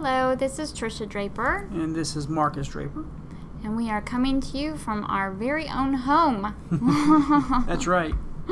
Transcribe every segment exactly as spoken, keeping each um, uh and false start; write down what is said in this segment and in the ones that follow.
Hello, this is Trisha Draper. And this is Marcus Draper. And we are coming to you from our very own home. That's right.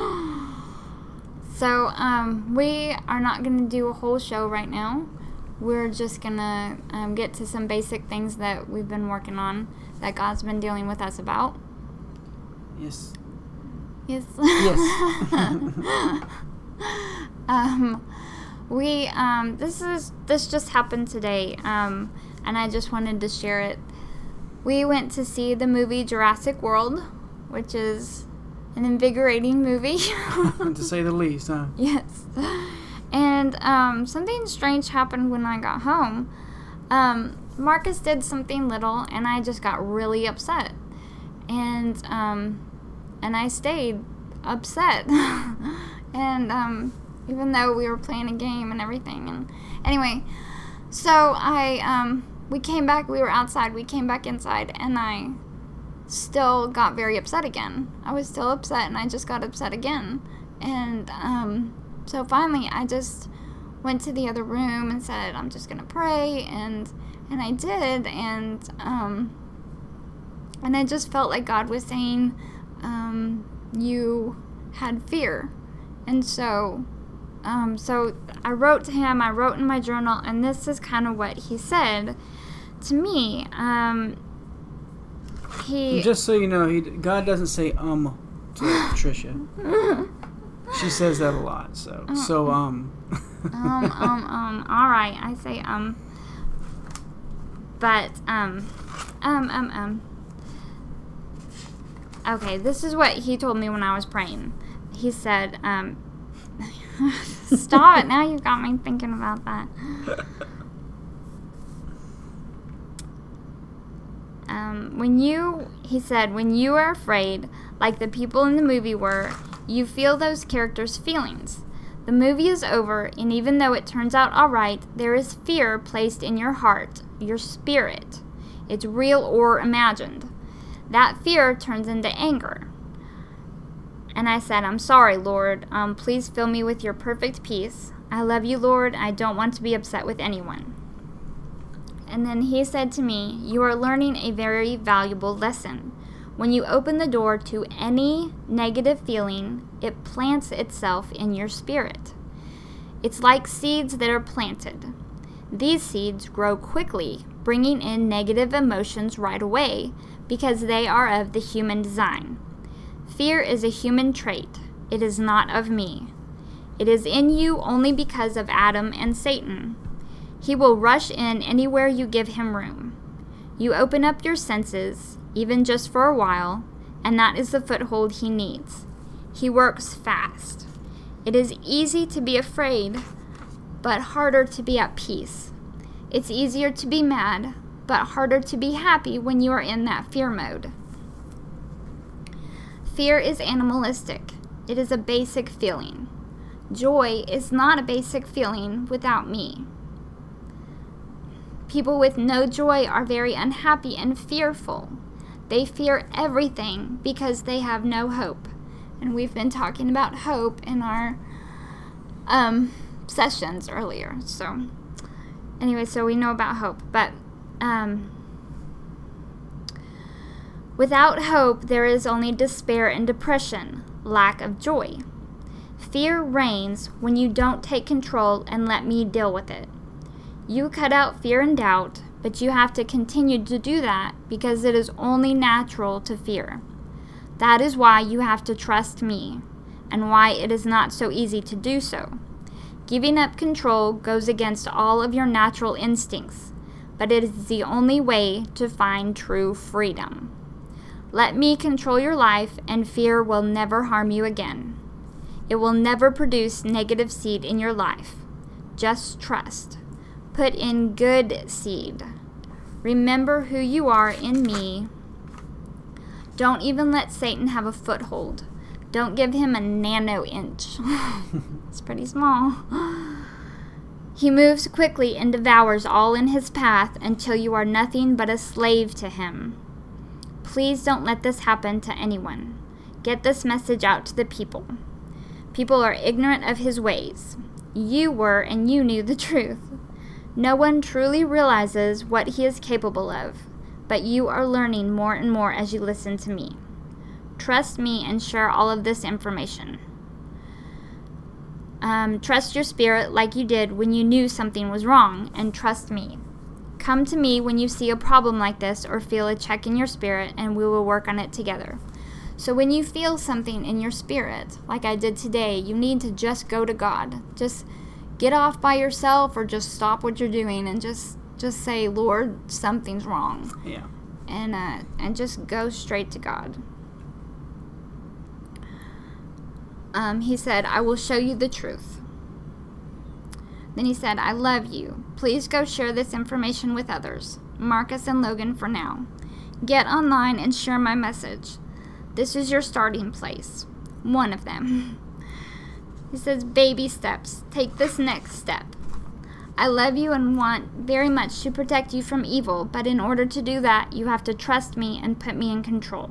So, um, we are not going to do a whole show right now. We're just going to um, get to some basic things that we've been working on, that God's been dealing with us about. Yes. Yes. Yes. um, we, um, this is, this just happened today, um, and I just wanted to share it. We went to see the movie Jurassic World, which is an invigorating movie. To say the least, huh? Yes. And um, something strange happened when I got home. Um, Marcus did something little, and I just got really upset. And um, and I stayed upset. and um, even though we were playing a game and everything. And anyway, so I um, we came back. We were outside. We came back inside, and I still got very upset again. I was still upset, and I just got upset again. And um, so finally, I just went to the other room and said, "I'm just gonna pray," and and I did, and um, and I just felt like God was saying, um, "You had fear," and so, um, so I wrote to him. I wrote in my journal, and this is kind of what he said to me. Um, he Just so you know, he, God doesn't say um to Trisha. She says that a lot. So Uh, so um. um, um, um, all right, I say, um, but, um, um, um, um, okay, this is what he told me when I was praying. He said, um, stop it, now you've got me thinking about that. Um, when you, he said, when you are afraid, like the people in the movie were, you feel those characters' feelings. The movie is over, and even though it turns out all right, there is fear placed in your heart, your spirit. It's real or imagined. That fear turns into anger. And I said, I'm sorry, Lord. Um, please fill me with your perfect peace. I love you, Lord. I don't want to be upset with anyone. And then he said to me, you are learning a very valuable lesson. When you open the door to any negative feeling, it plants itself in your spirit. It's like seeds that are planted. These seeds grow quickly, bringing in negative emotions right away because they are of the human design. Fear is a human trait. It is not of me. It is in you only because of Adam and Satan. He will rush in anywhere you give him room. You open up your senses, even just for a while, and that is the foothold he needs. He works fast. It is easy to be afraid, but harder to be at peace. It's easier to be mad, but harder to be happy when you are in that fear mode. Fear is animalistic. It is a basic feeling. Joy is not a basic feeling without me. People with no joy are very unhappy and fearful. They fear everything because they have no hope. And we've been talking about hope in our um, sessions earlier. So anyway, so we know about hope. But um, without hope, there is only despair and depression, lack of joy. Fear reigns when you don't take control and let me deal with it. You cut out fear and doubt, but you have to continue to do that because it is only natural to fear. That is why you have to trust me, and why it is not so easy to do so. Giving up control goes against all of your natural instincts, but it is the only way to find true freedom. Let me control your life, and fear will never harm you again. It will never produce negative seed in your life. Just trust. Put in good seed. Remember who you are in me. Don't even let Satan have a foothold. Don't give him a nano inch. It's pretty small. He moves quickly and devours all in his path until you are nothing but a slave to him. Please don't let this happen to anyone. Get this message out to the people. People are ignorant of his ways. You were, and you knew the truth. No one truly realizes what he is capable of, but you are learning more and more as you listen to me. Trust me and share all of this information. Um, trust your spirit like you did when you knew something was wrong, and trust me. Come to me when you see a problem like this or feel a check in your spirit, and we will work on it together. So when you feel something in your spirit, like I did today, you need to just go to God. Just get off by yourself, or just stop what you're doing and just just say, Lord, something's wrong. Yeah. And uh, and just go straight to God. Um, he said, I will show you the truth. Then he said, I love you. Please go share this information with others. Marcus and Logan for now. Get online and share my message. This is your starting place. One of them. He says, baby steps. Take this next step. I love you and want very much to protect you from evil, but in order to do that, you have to trust me and put me in control.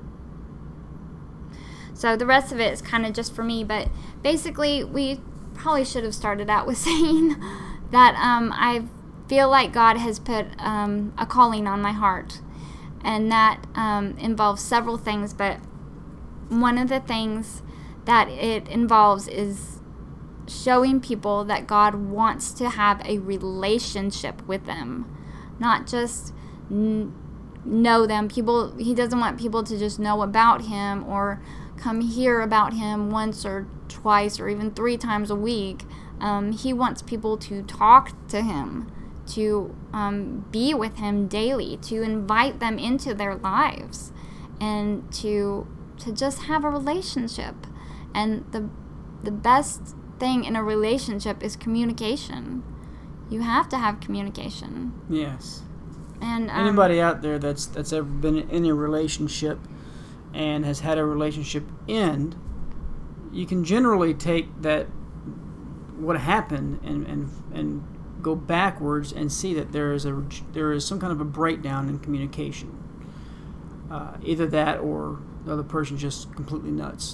So the rest of it is kind of just for me, but basically we probably should have started out with saying that um, I feel like God has put um, a calling on my heart, and that um, involves several things, but one of the things that it involves is showing people that God wants to have a relationship with them, not just n- know them. People, he doesn't want people to just know about him or come hear about him once or twice or even three times a week. Um, he wants people to talk to him, to um, be with him daily, to invite them into their lives, and to to just have a relationship. And the the best thing in a relationship is communication. You have to have communication. Yes. And um, anybody out there that's that's ever been in a relationship and has had a relationship end, you can generally take that what happened and and and go backwards and see that there is a there is some kind of a breakdown in communication. Uh, either that or the other person just completely nuts.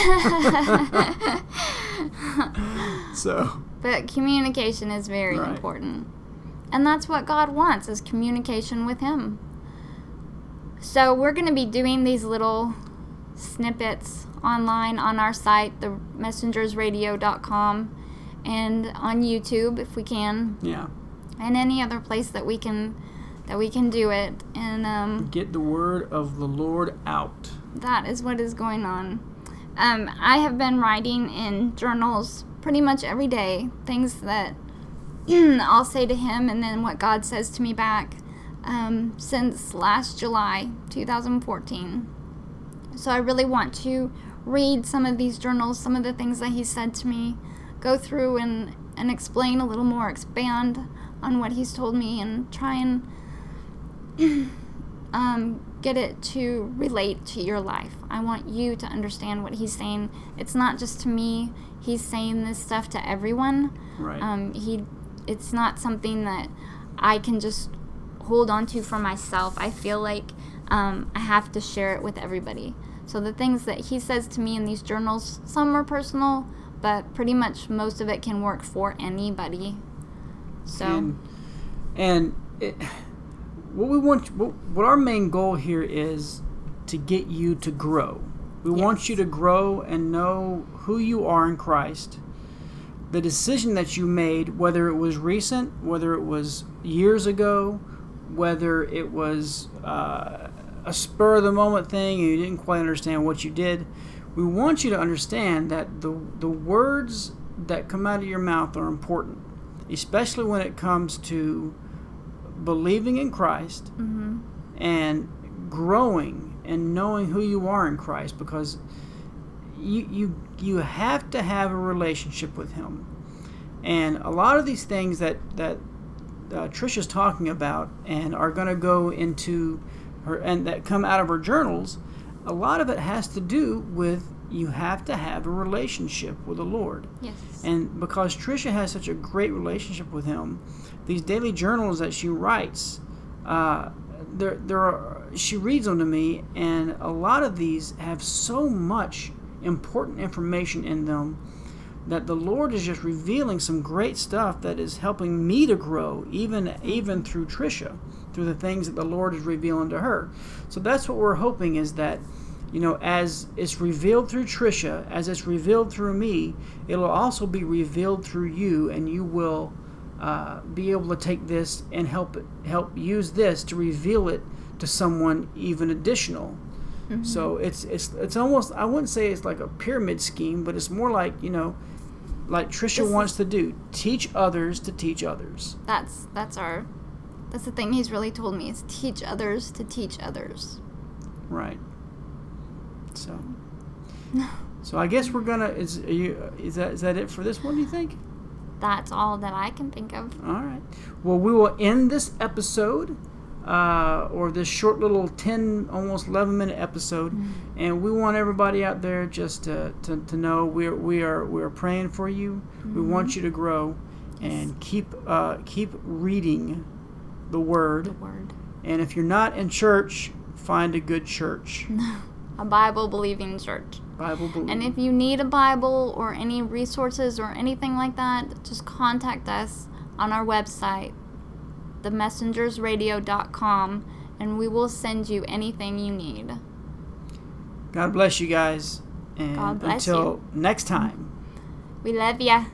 So. But communication is very right. important. And that's what God wants, is communication with him. So we're going to be doing these little snippets online on our site, the messengers radio dot com, and on YouTube if we can. Yeah. And any other place that we can that we can do it. And um, get the word of the Lord out. That is what is going on. Um, I have been writing in journals pretty much every day, things that I'll say to him and then what God says to me back um, since last July two thousand fourteen. So I really want to read some of these journals, some of the things that he said to me, go through and, and explain a little more, expand on what he's told me, and try and um, get it to relate to your life. I want you to understand what he's saying. It's not just to me. He's saying this stuff to everyone. Right. Um, he, it's not something that I can just hold on to for myself. I feel like um, I have to share it with everybody. So the things that he says to me in these journals, some are personal, but pretty much most of it can work for anybody. So, and, and it, what we want, what, what our main goal here is to get you to grow. We yes. want you to grow and know who you are in Christ. The decision that you made, whether it was recent, whether it was years ago, whether it was uh, a spur of the moment thing and you didn't quite understand what you did, we want you to understand that the the words that come out of your mouth are important, especially when it comes to believing in Christ mm-hmm. and growing and knowing who you are in Christ, because you you you have to have a relationship with him. And a lot of these things that that uh, Trisha's talking about and are going to go into her and that come out of her journals, a lot of it has to do with you have to have a relationship with the Lord. Yes. And because Trisha has such a great relationship with him, these daily journals that she writes, uh, there there are, she reads them to me, and a lot of these have so much important information in them that the Lord is just revealing some great stuff that is helping me to grow, even even through Trisha, through the things that the Lord is revealing to her. So that's what we're hoping, is that, you know, as it's revealed through Trisha, as it's revealed through me, it'll also be revealed through you, and you will uh, be able to take this and help it, help use this to reveal it to someone even additional. Mm-hmm. So it's it's it's almost, I wouldn't say it's like a pyramid scheme, but it's more like, you know, like Trisha this wants is, to do, teach others to teach others. That's that's our that's the thing he's really told me, is teach others to teach others. Right. So so I guess we're gonna is are you is that is that it for this one, do you think? That's all that I can think of. All right. Well, we will end this episode. Uh, or this short little ten, almost eleven minute episode, mm-hmm. and we want everybody out there just to, to, to know we are we are we are praying for you. Mm-hmm. We want you to grow, and keep uh, keep reading the Word. The Word. And if you're not in church, find a good church. A Bible believing church. Bible believing. And if you need a Bible or any resources or anything like that, just contact us on our website, the messengers radio dot com, and we will send you anything you need. God bless you guys, and God bless until you. next time, we love ya.